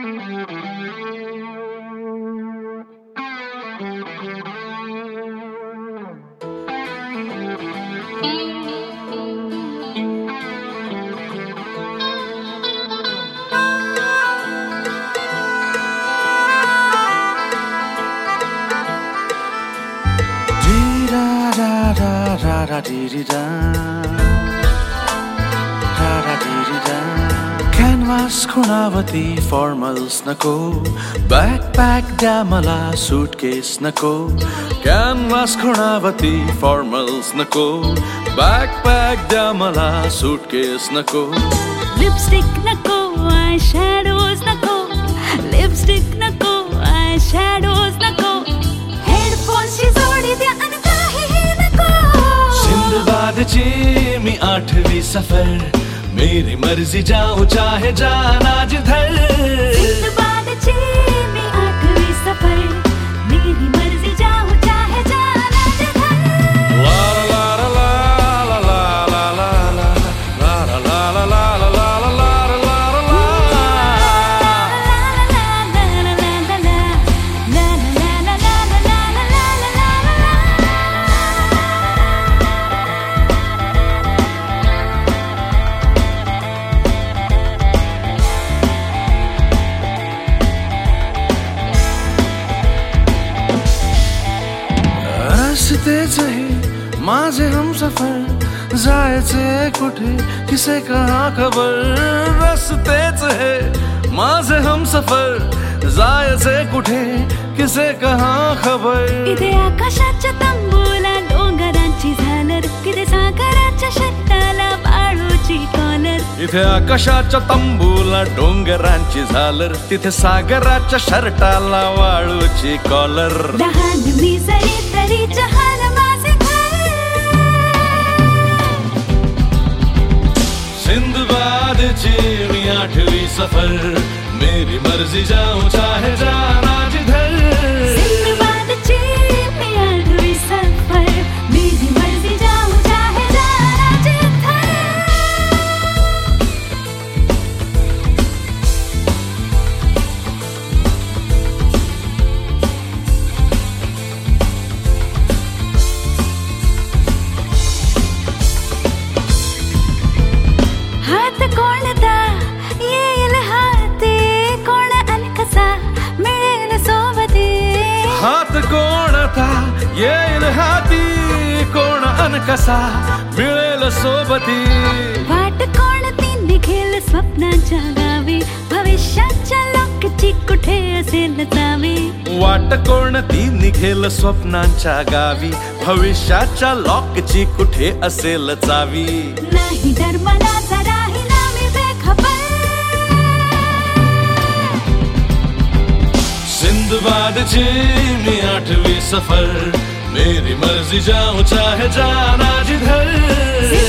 Canvas खुणावती formals नको, backpack द्या मला सूटकेस नको. कॅनव्हास खुणावती फॉर्मल्स नको, बॅकपॅक द्या मला सूटकेस नको. लिपस्टिक नको, आय शॅडोज नको, लिपस्टिक नको, आय शॅडोज नको. हेडफोन्सची जोडी द्या आणि काहीही नको. सिंदबादची मी 8वी सफर, मेरी मर्जी जाऊं चाहे जाना जिधर. सिंदबादची मी 8वी सफर, मेरी मर्जी जाऊं चाहे जाना जिधर. ला ला ला ला ला ला ला ला ला ला ला ला ला ला ला ला ला ला. रस्तेच हे माझे हमसफर, जायचे कुठे किसे कहा खबर. रस्तेच हे माझे हमसफर, जायचे कुठे किसे कहा खबर. इथे आकाशाच्या तंबूला डोंगरांची झालर, तिथे सागराच्या शट्टाला वाळूची कॉलर. इथे आकाशाच्या तंबूला डोंगरांची झालर, तिथे सागराच्या शर्टाला वाळूची कॉलर. लहान मी जरी तरी जहान माझे घर. सिंदबादची मी 8वी सफर, मेरी मर्जी जाऊं चाहे जाना जिधर. सिंदबादची मी 8वी सफर, मेरी मर्जी जाऊं चाहे जाना जिधर. हात कोणता येईल हाती, कोण आणि कसा मिळेल सोबती. हात कोणता येईल हाती, कोण अन कसा मिळेल सोबती. वाट कोणती निघेल स्वप्नाच्या गावी, भविष्याच्या लॉकची कुठे असेल चावी. वाट कोणती निघेल स्वप्नांच्या गावी, भविष्याच्या लॉकची कुठे असेल चावी. नाही डर मला जराही ना मी बेखबर. सिंदबादची मी 8वी सफर, मेरी मर्जी जाऊं चाहे जाना जिधर.